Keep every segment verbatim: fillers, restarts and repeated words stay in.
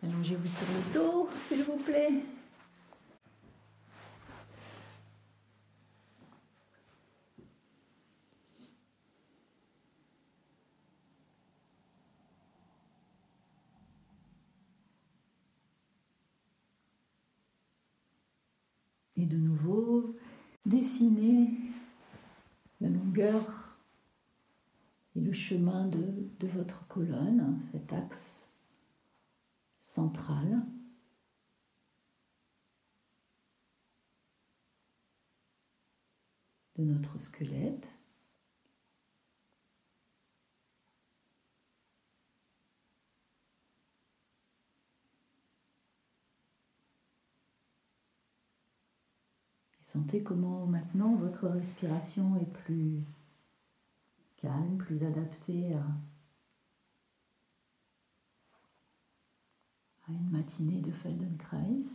Allongez-vous sur le dos, s'il vous plaît. Et de nouveau, dessinez la longueur et le chemin de, de votre colonne, cet axe central. De notre squelette. Et sentez comment maintenant votre respiration est plus calme, plus adaptée à, à une matinée de Feldenkrais.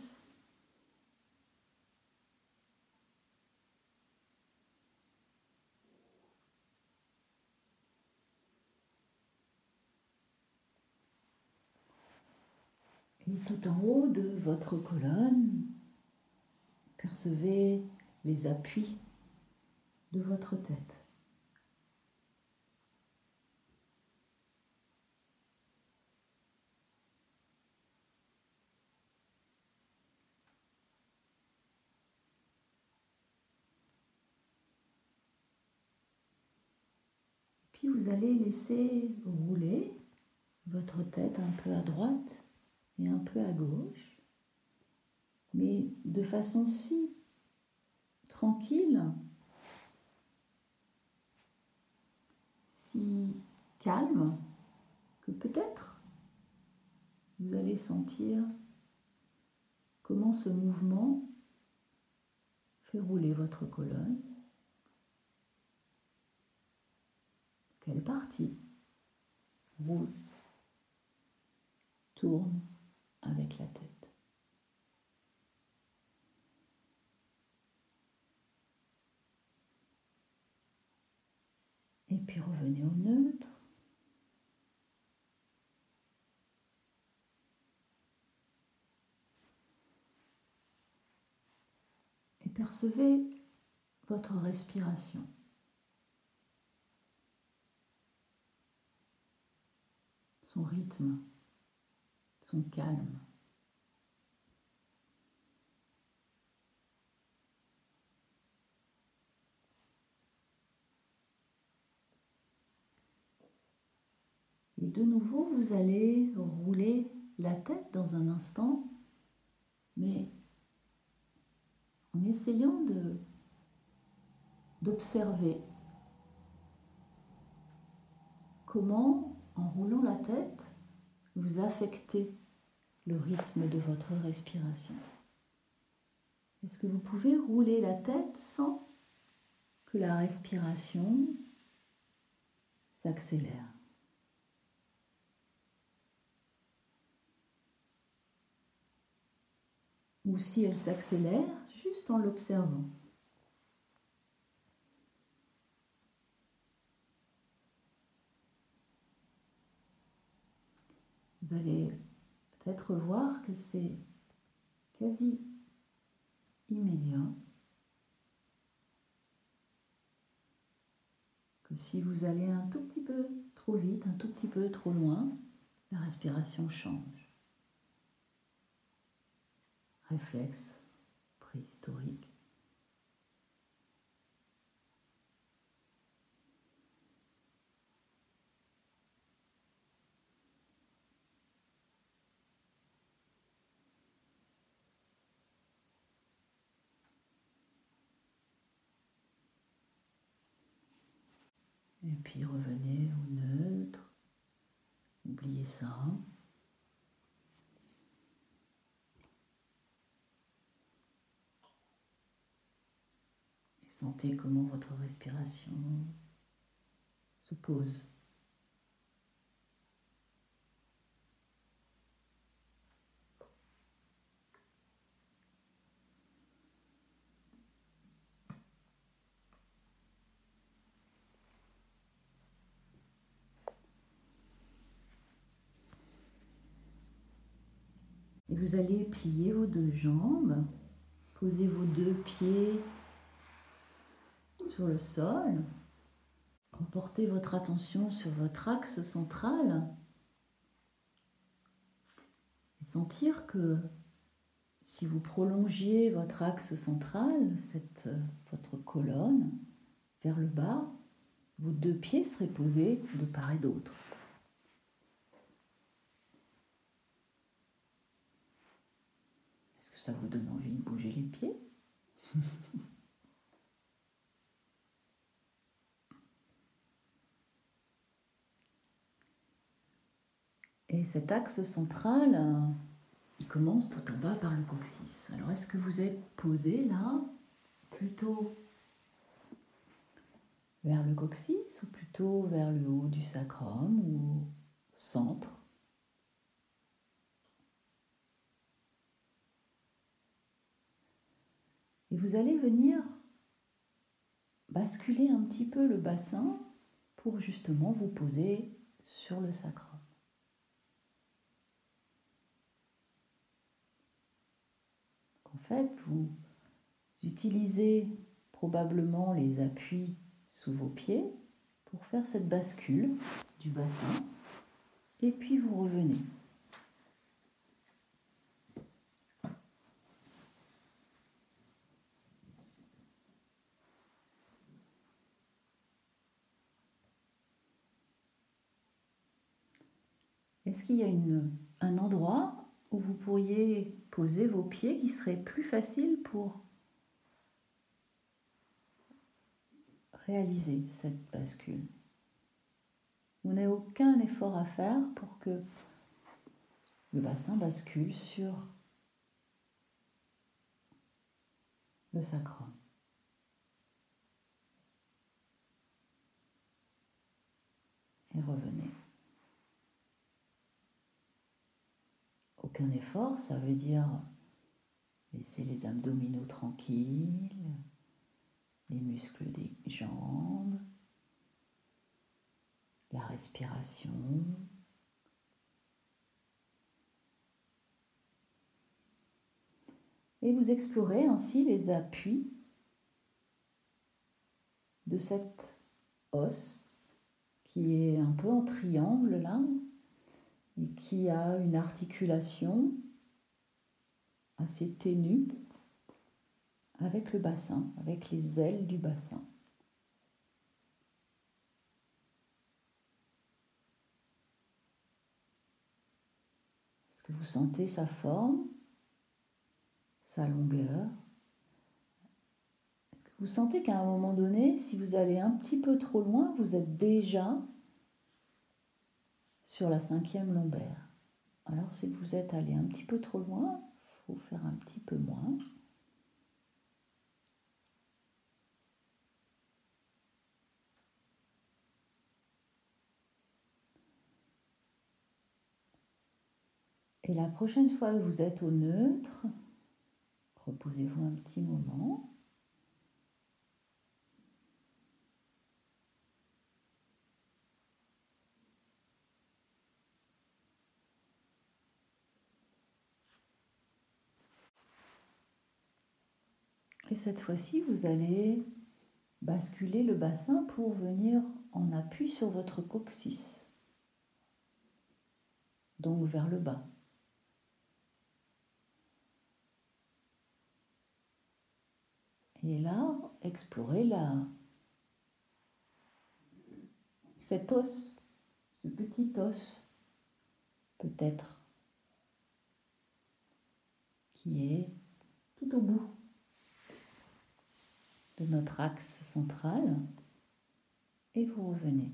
Et tout en haut de votre colonne, percevez les appuis de votre tête. Puis vous allez laisser rouler votre tête un peu à droite et un peu à gauche, mais de façon si tranquille, si calme, que peut-être vous allez sentir comment ce mouvement fait rouler votre colonne. Quelle partie roule, tourne avec la tête. Et puis revenez au neutre. Et percevez votre respiration. Son rythme, son calme. Et de nouveau, vous allez rouler la tête dans un instant, mais en essayant de, d'observer comment, en roulant la tête, vous affectez le rythme de votre respiration. Est-ce que vous pouvez rouler la tête sans que la respiration s'accélère ? Ou si elle s'accélère, juste en l'observant. Vous allez peut-être voir que c'est quasi immédiat, que si vous allez un tout petit peu trop vite, un tout petit peu trop loin, la respiration change. Réflexe préhistorique. Et puis revenez au neutre. Oubliez ça. Et sentez comment votre respiration se pose. Et vous allez plier vos deux jambes, poser vos deux pieds sur le sol, portez votre attention sur votre axe central et sentir que si vous prolongiez votre axe central, cette, votre colonne, vers le bas, vos deux pieds seraient posés de part et d'autre. Est-ce que ça vous donne envie de bouger les pieds ? Et cet axe central, il commence tout en bas par le coccyx. Alors, est-ce que vous êtes posé là, plutôt vers le coccyx ou plutôt vers le haut du sacrum ou au centre ? Et vous allez venir basculer un petit peu le bassin pour justement vous poser sur le sacrum. En fait, vous utilisez probablement les appuis sous vos pieds pour faire cette bascule du bassin et puis vous revenez. Est-ce qu'il y a une, un endroit où vous pourriez poser vos pieds qui serait plus facile pour réaliser cette bascule? Vous n'avez aucun effort à faire pour que le bassin bascule sur le sacrum. Et revenez. Aucun effort, ça veut dire laisser les abdominaux tranquilles, les muscles des jambes, la respiration. Et vous explorez ainsi les appuis de cet os qui est un peu en triangle là et qui a une articulation assez ténue avec le bassin, avec les ailes du bassin. Est-ce que vous sentez sa forme, sa longueur? Est-ce que vous sentez qu'à un moment donné, si vous allez un petit peu trop loin, vous êtes déjà sur la cinquième lombaire? Alors si vous êtes allé un petit peu trop loin, il faut faire un petit peu moins. Et la prochaine fois que vous êtes au neutre, reposez-vous un petit moment. Et cette fois-ci, vous allez basculer le bassin pour venir en appui sur votre coccyx, donc vers le bas. Et là, explorez la, cet os, ce petit os, peut-être, qui est tout au bout de notre axe central, et vous revenez.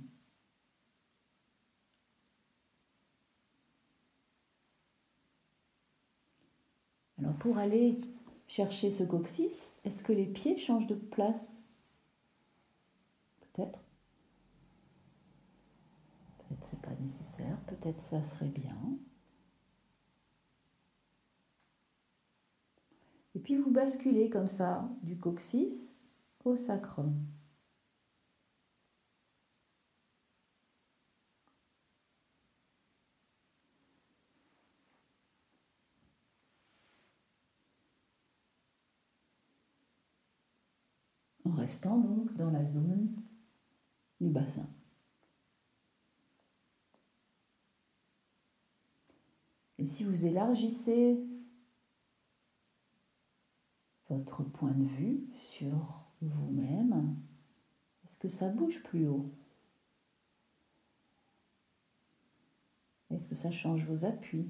Alors pour aller chercher ce coccyx, est-ce que les pieds changent de place? Peut-être. Peut-être c'est pas nécessaire, peut-être ça serait bien. Et puis vous basculez comme ça du coccyx au sacrum. en restant donc dans la zone du bassin. Et si vous élargissez votre point de vue sur vous-même, est-ce que ça bouge plus haut? Est-ce que ça change vos appuis?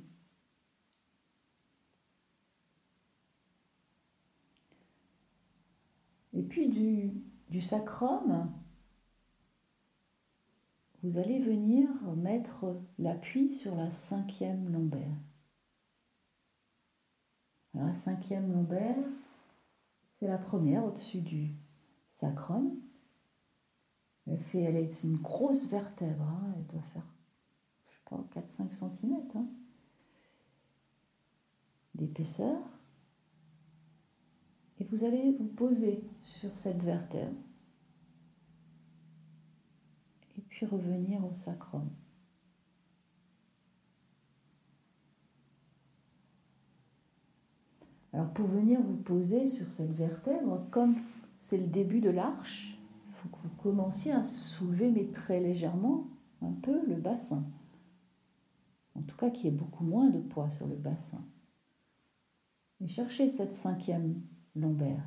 Et puis du, du sacrum, vous allez venir mettre l'appui sur la cinquième lombaire. Alors la cinquième lombaire, c'est la première au-dessus du sacrum. Elle fait, elle est une grosse vertèbre, hein, elle doit faire, je sais pas, quatre à cinq centimètres hein, d'épaisseur. Et vous allez vous poser sur cette vertèbre. Et puis revenir au sacrum. Alors pour venir vous poser sur cette vertèbre, comme c'est le début de l'arche, il faut que vous commenciez à soulever, mais très légèrement, un peu le bassin. En tout cas, qu'il y ait beaucoup moins de poids sur le bassin. Et cherchez cette cinquième lombaire.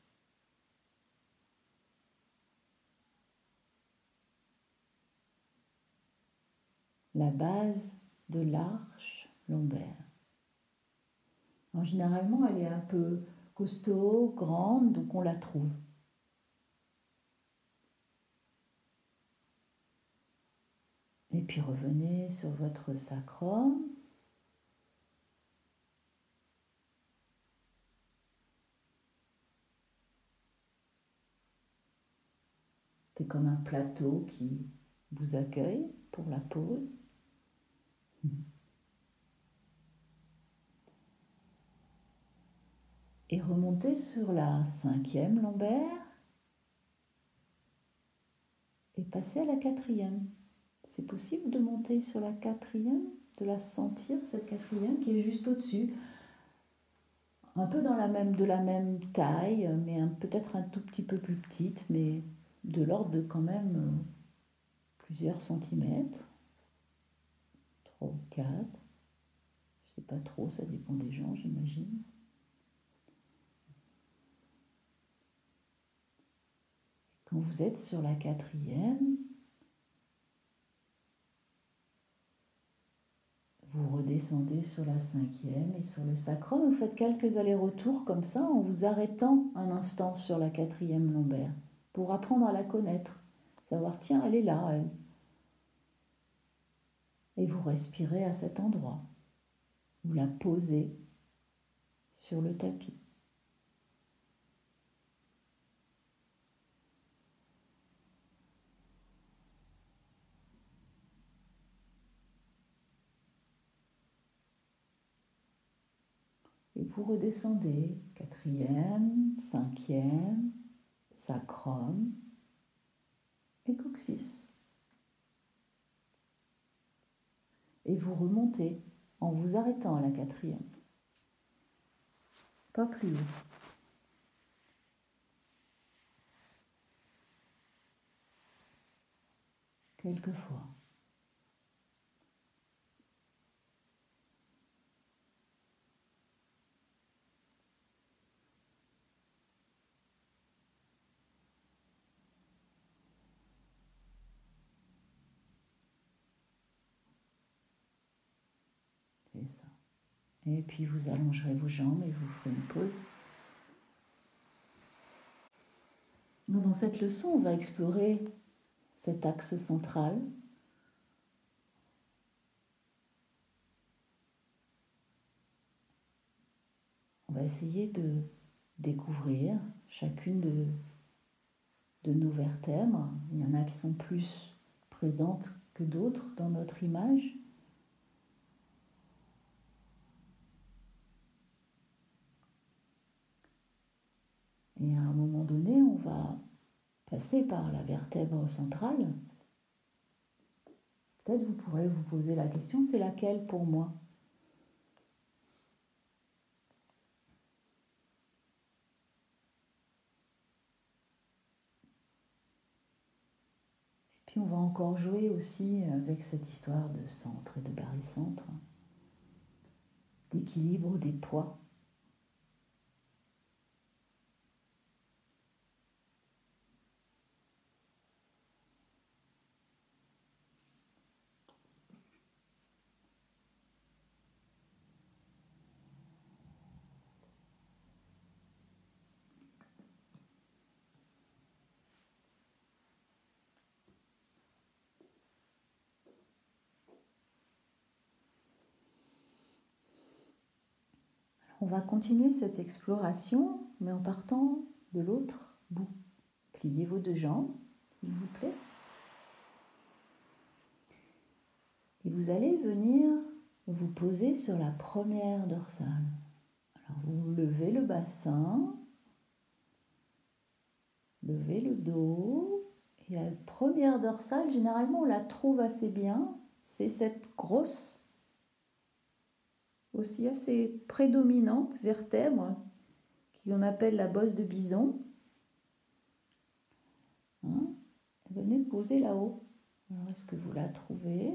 La base de l'arche lombaire. Alors, généralement, elle est un peu costaud, grande, donc on la trouve. Et puis revenez sur votre sacrum. C'est comme un plateau qui vous accueille pour la pause. Et remontez sur la cinquième lombaire et passez à la quatrième. C'est possible de monter sur la quatrième, de la sentir, cette quatrième qui est juste au-dessus. Un peu dans la même, de la même taille, mais peut-être un tout petit peu plus petite, mais de l'ordre de quand même euh, plusieurs centimètres. Trois ou quatre. Je sais pas trop, ça dépend des gens, j'imagine. Quand vous êtes sur la quatrième, vous redescendez sur la cinquième et sur le sacrum, vous faites quelques allers-retours comme ça en vous arrêtant un instant sur la quatrième lombaire pour apprendre à la connaître, savoir tiens, elle est là, elle. Et vous respirez à cet endroit. Vous la posez sur le tapis. Et vous redescendez, quatrième, cinquième, sacrum et coccyx. Et vous remontez en vous arrêtant à la quatrième. Pas plus haut. Quelquefois. C'est ça. Et puis vous allongerez vos jambes et vous ferez une pause. Dans cette leçon, on va explorer cet axe central. On va essayer de découvrir chacune de, de nos vertèbres. Il y en a qui sont plus présentes que d'autres dans notre image. Et à un moment donné, on va passer par la vertèbre centrale. Peut-être vous pourrez vous poser la question, c'est laquelle pour moi ? Puis on va encore jouer aussi avec cette histoire de centre et de barycentre, d'équilibre des poids. On va continuer cette exploration, mais en partant de l'autre bout. Pliez vos deux jambes, s'il vous plaît. Et vous allez venir vous poser sur la première dorsale. Alors vous levez le bassin, levez le dos. Et la première dorsale, généralement, on la trouve assez bien. C'est cette grosse, aussi assez prédominante vertèbre qu'on appelle la bosse de bison. Hein? Venez poser là-haut. Alors, est-ce que vous la trouvez?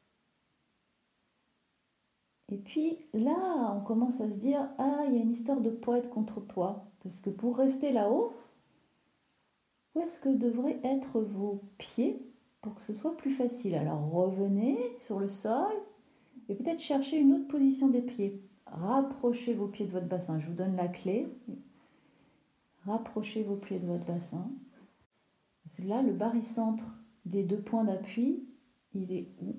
Et puis là, on commence à se dire, ah, il y a une histoire de poids et de contrepoids. Parce que pour rester là-haut, où est-ce que devraient être vos pieds pour que ce soit plus facile? Alors revenez sur le sol et peut-être chercher une autre position des pieds. Rapprochez vos pieds de votre bassin. Je vous donne la clé. Rapprochez vos pieds de votre bassin. Parce que là, le barycentre des deux points d'appui, il est où?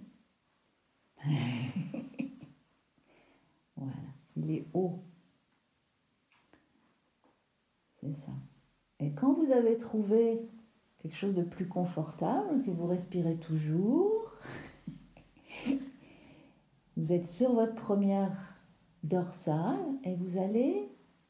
Voilà, il est haut. C'est ça. Et quand vous avez trouvé quelque chose de plus confortable, que vous respirez toujours, vous êtes sur votre première dorsale et vous allez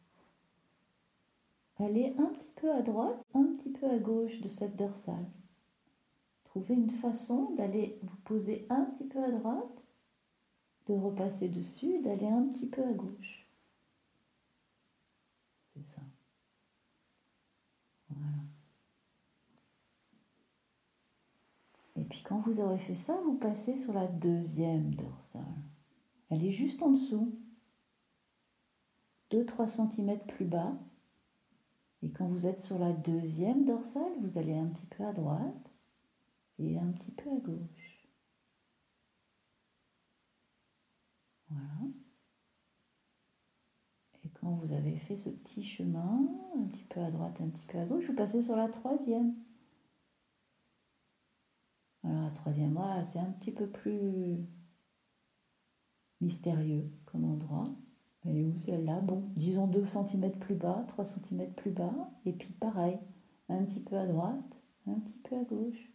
aller un petit peu à droite, un petit peu à gauche de cette dorsale. Trouvez une façon d'aller vous poser un petit peu à droite, de repasser dessus et d'aller un petit peu à gauche. C'est ça. Voilà. Et puis quand vous aurez fait ça, vous passez sur la deuxième dorsale. Elle est juste en dessous, deux à trois centimètres plus bas. Et quand vous êtes sur la deuxième dorsale, vous allez un petit peu à droite et un petit peu à gauche. Voilà. Et quand vous avez fait ce petit chemin, un petit peu à droite, un petit peu à gauche, vous passez sur la troisième. Alors la troisième, voilà, c'est un petit peu plus mystérieux comme endroit. Elle est où celle-là? Bon, disons deux centimètres plus bas, trois centimètres plus bas. Et puis pareil, un petit peu à droite, un petit peu à gauche.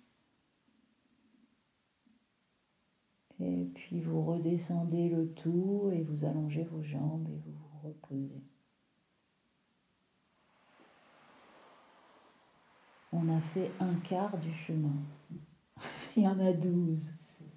Et puis vous redescendez le tout et vous allongez vos jambes et vous vous reposez. On a fait un quart du chemin. Il y en a douze.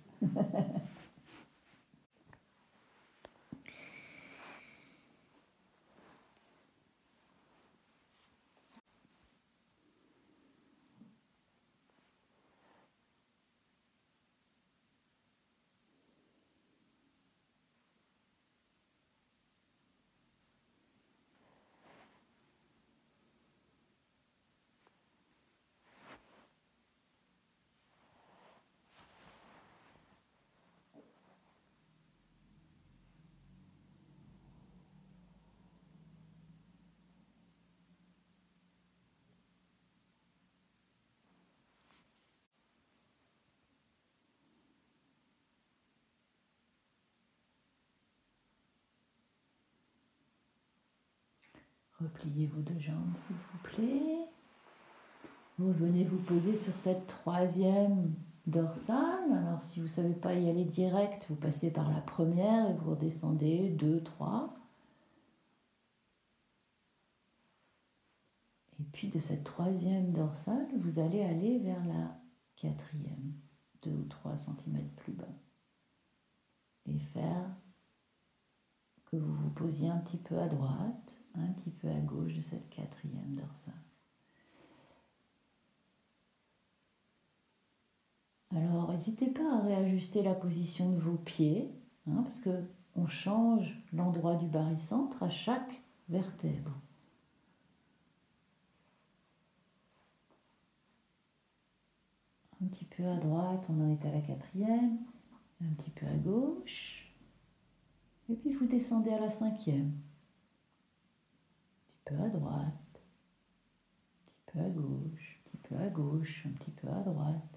Repliez vos deux jambes, s'il vous plaît. Vous venez vous poser sur cette troisième dorsale. Alors, si vous ne savez pas y aller direct, vous passez par la première et vous redescendez deux, trois. Et puis, de cette troisième dorsale, vous allez aller vers la quatrième, deux ou trois centimètres plus bas. Et faire que vous vous posiez un petit peu à droite, un petit peu à gauche de cette quatrième dorsale. Alors, n'hésitez pas à réajuster la position de vos pieds, hein, parce que on change l'endroit du barycentre à chaque vertèbre. Un petit peu à droite, on en est à la quatrième, un petit peu à gauche, et puis vous descendez à la cinquième. Un petit peu à droite, un petit peu à gauche, un petit peu à gauche, un petit peu à droite.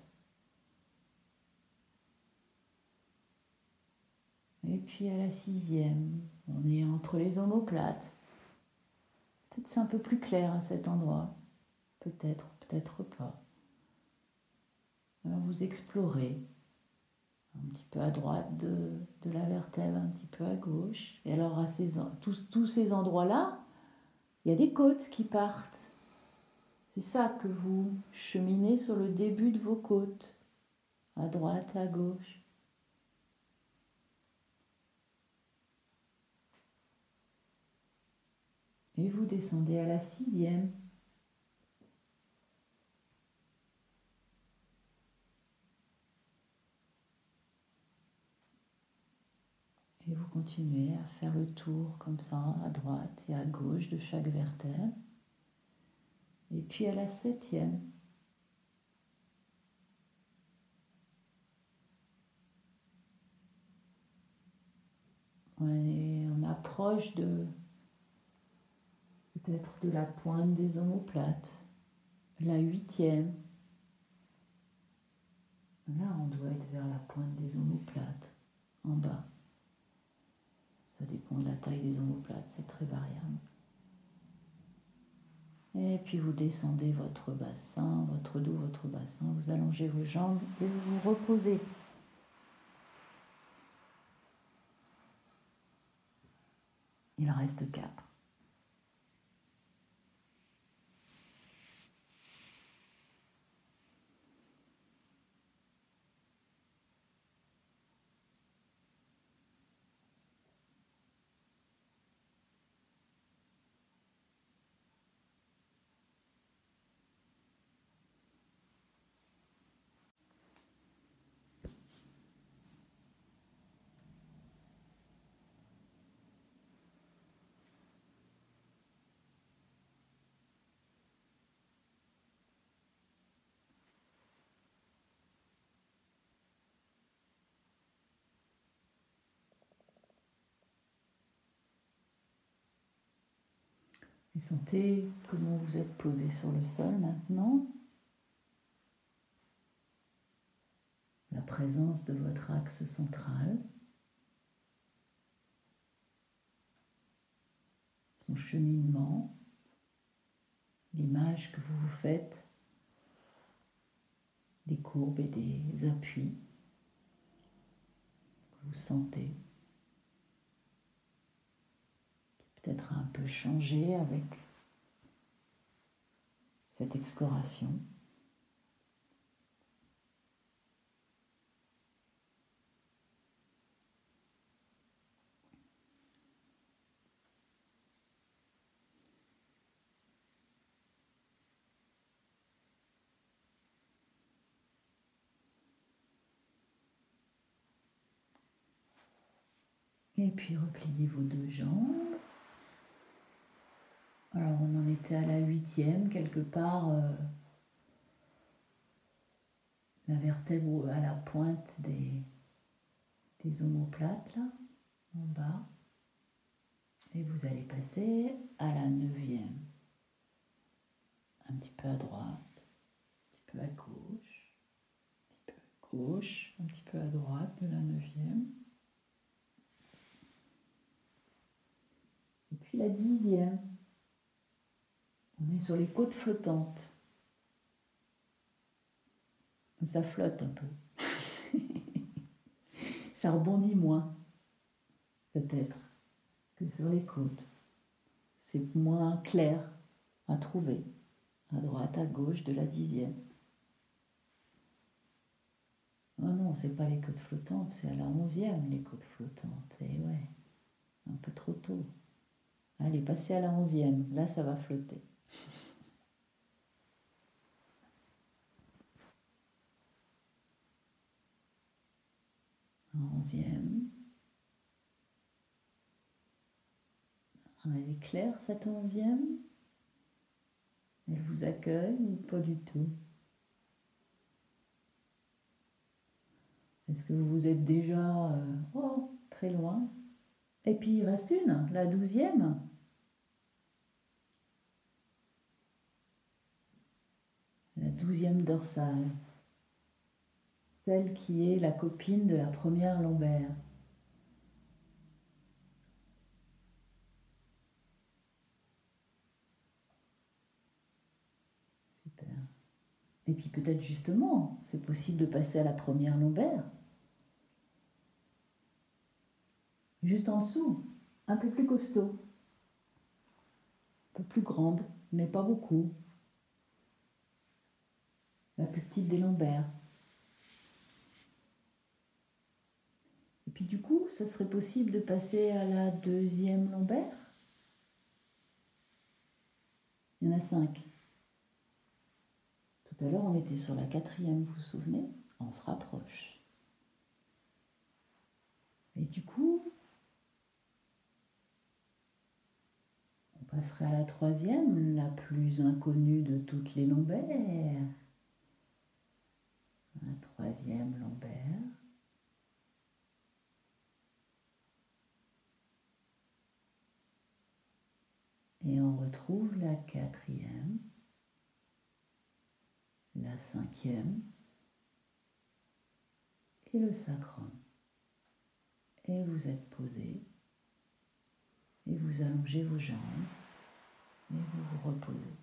Et puis à la sixième, on est entre les omoplates. Peut-être c'est un peu plus clair à cet endroit. Peut-être, peut-être pas. Alors vous explorez. Un petit peu à droite de, de la vertèbre, un petit peu à gauche. Et alors à ces, tous, tous ces endroits-là, il y a des côtes qui partent. C'est ça que vous cheminez sur le début de vos côtes. À droite, à gauche. Et vous descendez à la sixième. Et vous continuez à faire le tour comme ça, à droite et à gauche de chaque vertèbre. Et puis à la septième. On, est, on approche de peut-être de la pointe des omoplates. La huitième. Là, on doit être vers la pointe des omoplates, en bas. Ça dépend de la taille des omoplates, c'est très variable. Et puis vous descendez votre bassin, votre dos, votre bassin, vous allongez vos jambes et vous vous reposez. Il en reste quatre. Et sentez comment vous êtes posé sur le sol maintenant. La présence de votre axe central. Son cheminement. L'image que vous vous faites des courbes et des appuis que vous sentez. Peut-être un peu changé avec cette exploration. Et puis repliez vos deux jambes. Alors on en était à la huitième, quelque part, euh, la vertèbre à la pointe des, des omoplates, là, en bas. Et vous allez passer à la neuvième. Un petit peu à droite, un petit peu à gauche, un petit peu à gauche, un petit peu à droite de la neuvième. Et puis la dixième. On est sur les côtes flottantes. Ça flotte un peu. Ça rebondit moins, peut-être, que sur les côtes. C'est moins clair à trouver, à droite, à gauche de la dixième. Oh non, c'est pas les côtes flottantes, c'est à la onzième les côtes flottantes. Et ouais, un peu trop tôt. Allez, passez à la onzième, là ça va flotter. onzième. Elle est claire cette onzième? Elle vous accueille ou pas du tout? Est-ce que vous vous êtes déjà euh, oh, très loin? Et puis il reste une, la douzième. La douzième dorsale. Celle qui est la copine de la première lombaire. Super. Et puis peut-être justement, c'est possible de passer à la première lombaire. Juste en dessous, un peu plus costaud. Un peu plus grande, mais pas beaucoup. La plus petite des lombaires. Et puis du coup, ça serait possible de passer à la deuxième lombaire. Il y en a cinq. Tout à l'heure, on était sur la quatrième, vous vous souvenez? On se rapproche. Et du coup, on passerait à la troisième, la plus inconnue de toutes les lombaires. La troisième lombaire. Et on retrouve la quatrième, la cinquième et le sacrum. Et vous êtes posé et vous allongez vos jambes et vous vous reposez.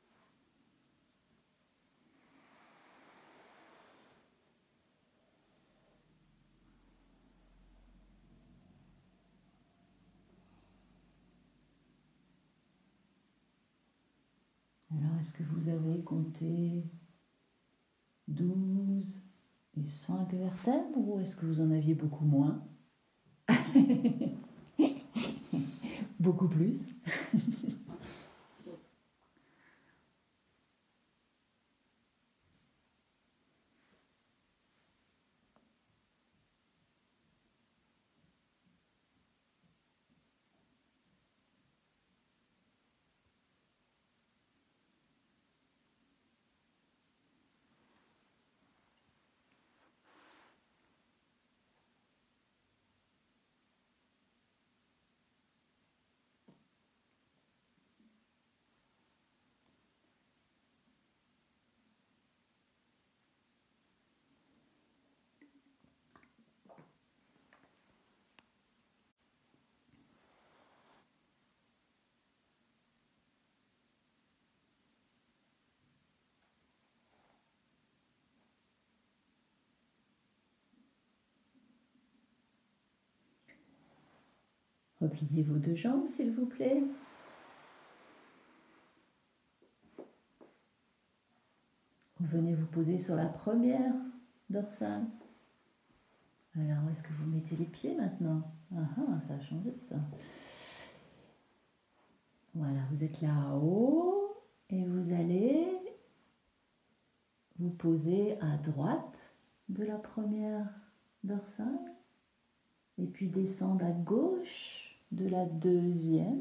Alors, est-ce que vous avez compté douze et cinq vertèbres ou est-ce que vous en aviez beaucoup moins? Beaucoup plus. Repliez vos deux jambes, s'il vous plaît. Revenez vous poser sur la première dorsale. Alors, où est-ce que vous mettez les pieds maintenant? Ah ah, ça a changé ça. Voilà, vous êtes là-haut et vous allez vous poser à droite de la première dorsale et puis descendre à gauche de la deuxième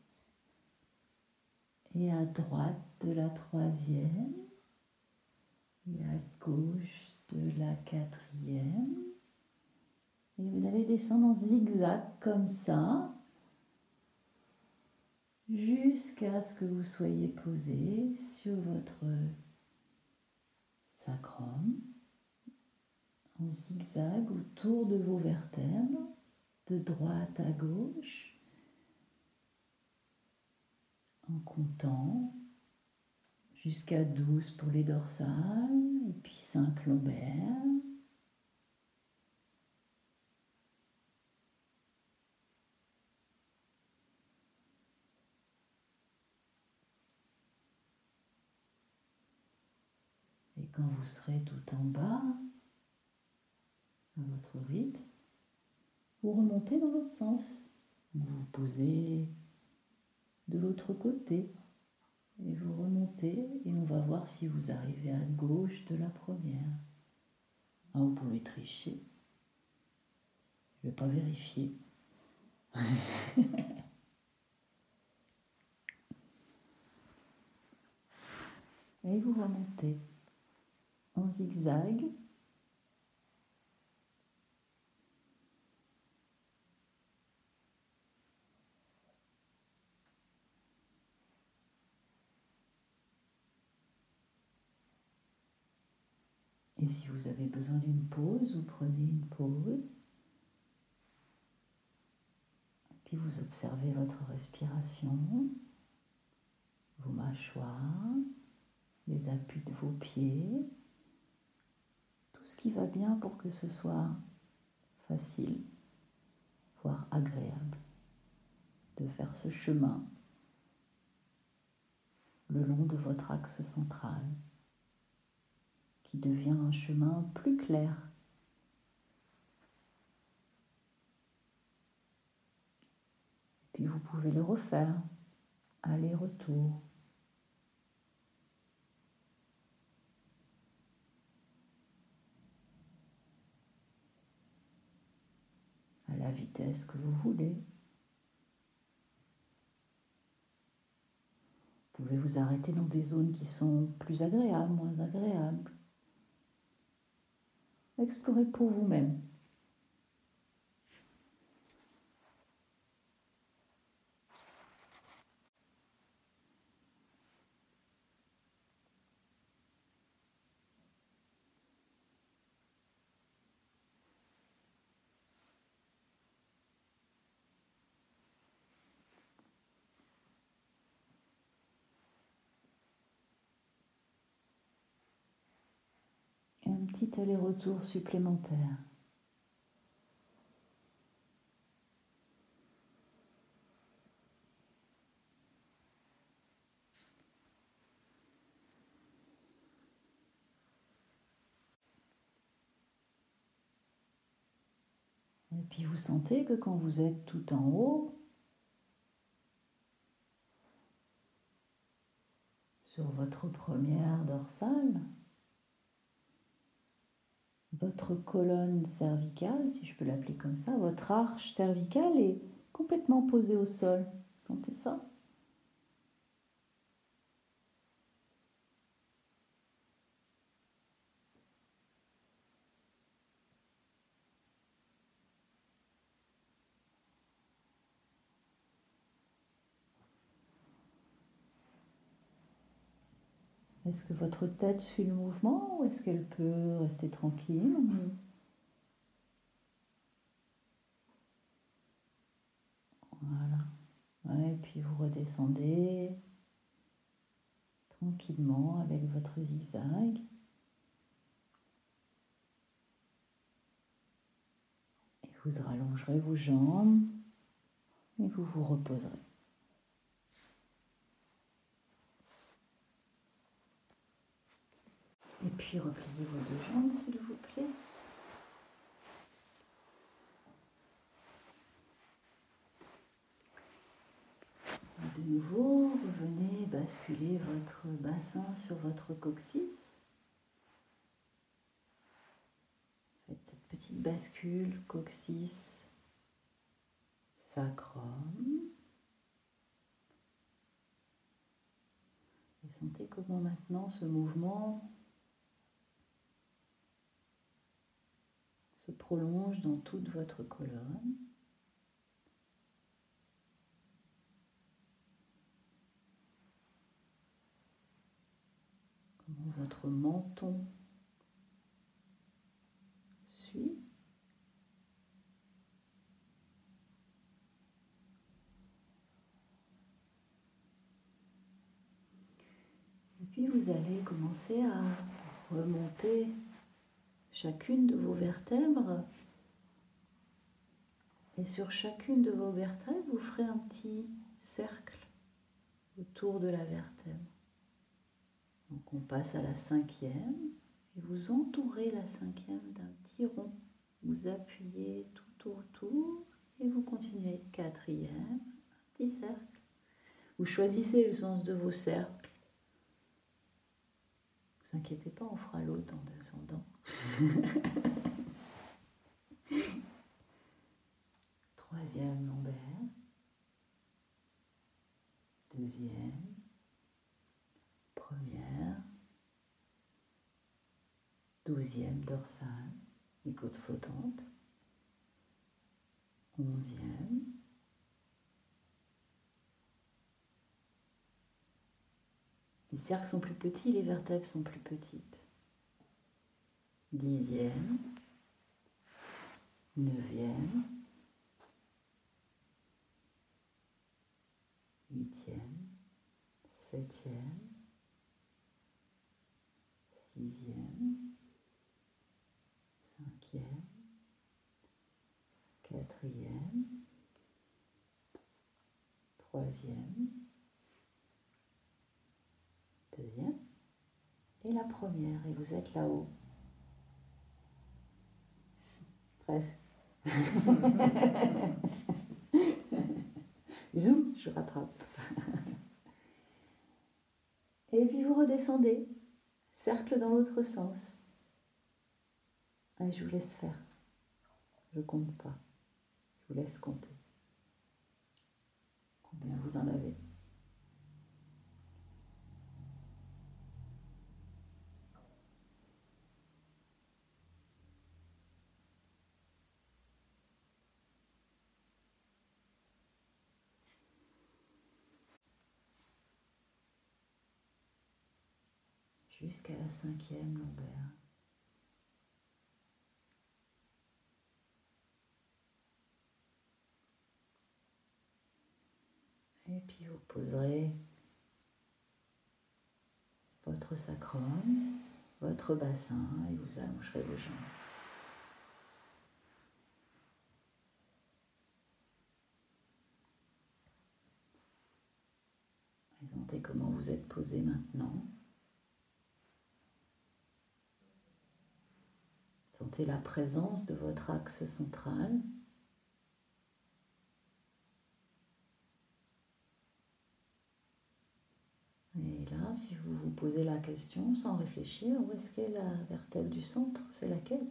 et à droite de la troisième et à gauche de la quatrième. Et vous allez descendre en zigzag comme ça jusqu'à ce que vous soyez posé sur votre sacrum en zigzag autour de vos vertèbres, de droite à gauche, en comptant jusqu'à douze pour les dorsales et puis cinq lombaires. Et quand vous serez tout en bas, à votre rythme, vous remontez dans l'autre sens. Vous vous posez de l'autre côté et vous remontez et on va voir si vous arrivez à gauche de la première. Ah, vous pouvez tricher. Je ne vais pas vérifier. Et vous remontez en zigzag. Et si vous avez besoin d'une pause, vous prenez une pause. Puis vous observez votre respiration, vos mâchoires, les appuis de vos pieds, tout ce qui va bien pour que ce soit facile, voire agréable, de faire ce chemin le long de votre axe central, qui devient un chemin plus clair. Puis vous pouvez le refaire, aller-retour. À la vitesse que vous voulez. Vous pouvez vous arrêter dans des zones qui sont plus agréables, moins agréables. Explorez pour vous-même. Un petit aller-retour supplémentaire. Et puis vous sentez que quand vous êtes tout en haut, sur votre première dorsale, votre colonne cervicale, si je peux l'appeler comme ça, votre arche cervicale est complètement posée au sol. Vous sentez ça? Est-ce que votre tête suit le mouvement ou est-ce qu'elle peut rester tranquille? Voilà. Ouais, et puis vous redescendez tranquillement avec votre zigzag. Et vous rallongerez vos jambes et vous vous reposerez. Et puis repliez vos deux jambes s'il vous plaît. De nouveau, vous venez basculer votre bassin sur votre coccyx. Faites cette petite bascule, coccyx, sacrum. Et sentez comment maintenant ce mouvement se prolonge dans toute votre colonne. Comment votre menton suit. Et puis vous allez commencer à remonter chacune de vos vertèbres. Et sur chacune de vos vertèbres, vous ferez un petit cercle autour de la vertèbre. Donc on passe à la cinquième et vous entourez la cinquième d'un petit rond. Vous appuyez tout autour et vous continuez. Quatrième, un petit cercle. Vous choisissez le sens de vos cercles. Ne vous inquiétez pas, on fera l'autre en descendant. Treizième lombaire. Deuxième. Première. Douzième dorsale, les côtes flottantes. Onzième. Les cercles sont plus petits, les vertèbres sont plus petites. Dixième. Neuvième. Huitième. Septième. Sixième. Cinquième. Quatrième. Troisième. Deuxième. Et la première. Et vous êtes là-haut. Presque. Zoom, je rattrape. Et puis vous redescendez. Cercle dans l'autre sens. Et je vous laisse faire. Je ne compte pas. Je vous laisse compter. Combien vous en avez? Jusqu'à la cinquième lombaire. Et puis vous poserez votre sacrum, votre bassin et vous allongerez vos jambes. Présentez comment vous êtes posé maintenant. Sentez la présence de votre axe central. Et là, si vous vous posez la question sans réfléchir, où est-ce qu'est la vertèbre du centre? C'est laquelle?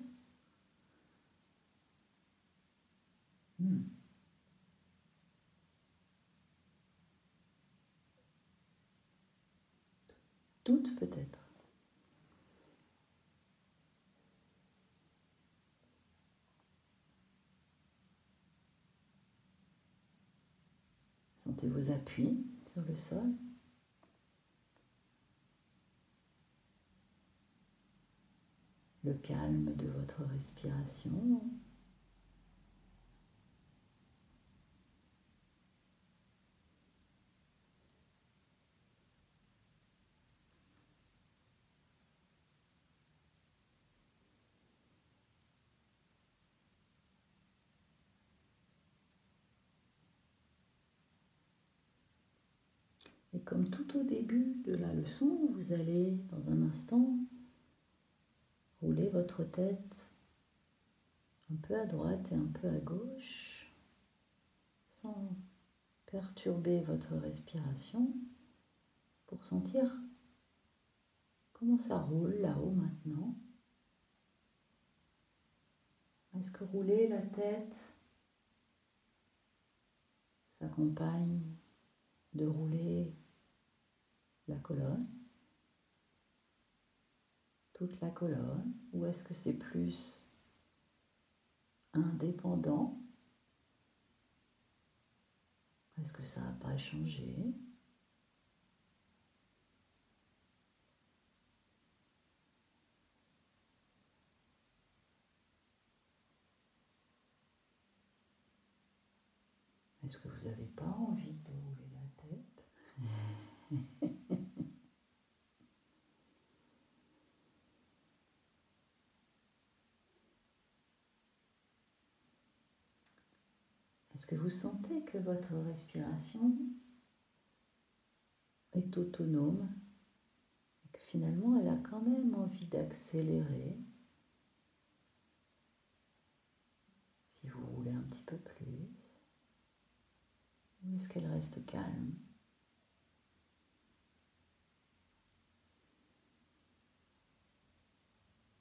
hmm. Toutes peut-être. Sentez vos appuis sur le sol. Le calme de votre respiration. Et comme tout au début de la leçon, vous allez dans un instant rouler votre tête un peu à droite et un peu à gauche sans perturber votre respiration pour sentir comment ça roule là-haut maintenant. Est-ce que rouler la tête s'accompagne de rouler la colonne, toute la colonne, ou est-ce que c'est plus indépendant? Est-ce que ça n'a pas changé? Est-ce que vous n'avez pas envie de rouler la tête? Est-ce que vous sentez que votre respiration est autonome et que finalement elle a quand même envie d'accélérer si vous roulez un petit peu plus? Ou est-ce qu'elle reste calme?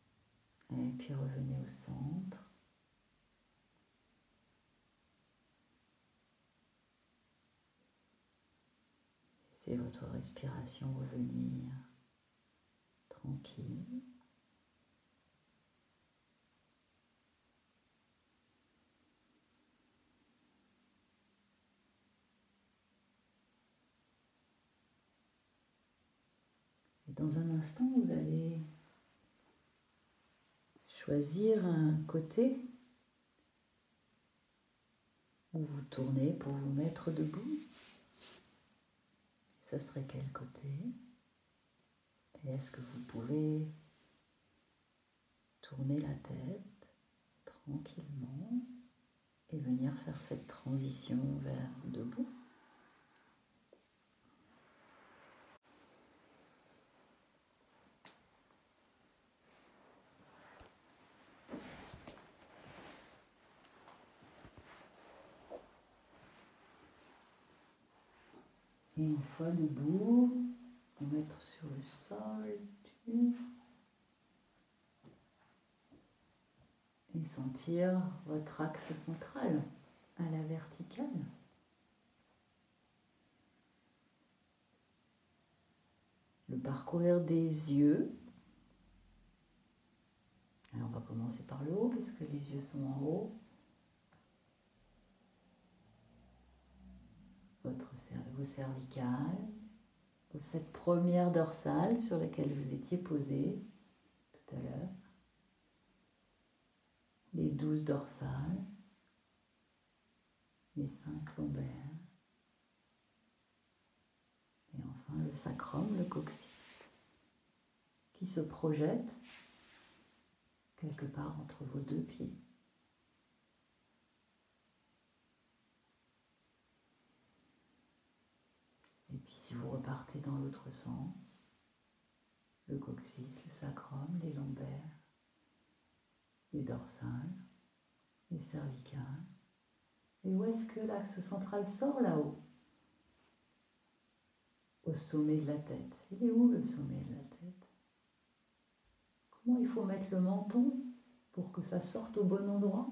Et puis revenez au centre. Laissez votre respiration revenir tranquille. Et dans un instant, vous allez choisir un côté où vous tournez pour vous mettre debout. Ça serait quel côté? Et est-ce que vous pouvez tourner la tête tranquillement et venir faire cette transition vers debout? Et une fois debout, vous mettre sur le sol, et sentir votre axe central à la verticale. Le parcourir des yeux. Alors on va commencer par le haut, parce que les yeux sont en haut. Votre, vos cervicales, cette première dorsale sur laquelle vous étiez posé tout à l'heure. Les douze dorsales, les cinq lombaires. Et enfin le sacrum, le coccyx, qui se projette quelque part entre vos deux pieds. Et puis si vous repartez dans l'autre sens, le coccyx, le sacrum, les lombaires, les dorsales, les cervicales. Et où est-ce que l'axe central sort là-haut? Au sommet de la tête. Il est où le sommet de la tête? Comment il faut mettre le menton pour que ça sorte au bon endroit?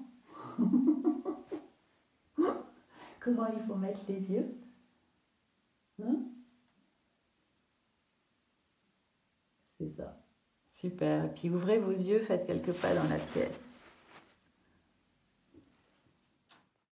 Comment il faut mettre les yeux? Hein? C'est ça. Super. Et puis ouvrez vos yeux, faites quelques pas dans la pièce.